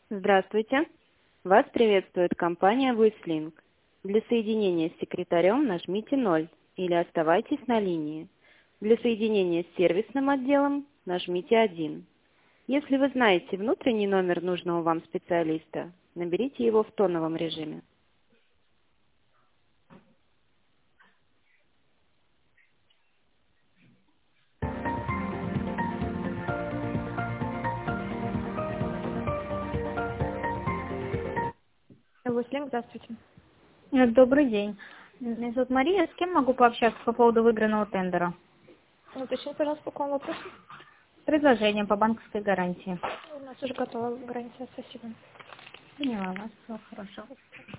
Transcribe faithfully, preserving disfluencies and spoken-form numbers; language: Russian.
Здравствуйте. Вас приветствует компания Wizlink. Для соединения с секретарем нажмите ноль или оставайтесь на линии. Для соединения с сервисным отделом нажмите один. Если вы знаете внутренний номер нужного вам специалиста, наберите его в тоновом режиме. Wizlink, здравствуйте. Э, Добрый день. Меня зовут Мария. С кем могу пообщаться по поводу выигранного тендера? Уточните, пожалуйста, по какому вопросу? Предложение по банковской гарантии. У нас уже готова гарантия, спасибо. Поняла вас. Все хорошо.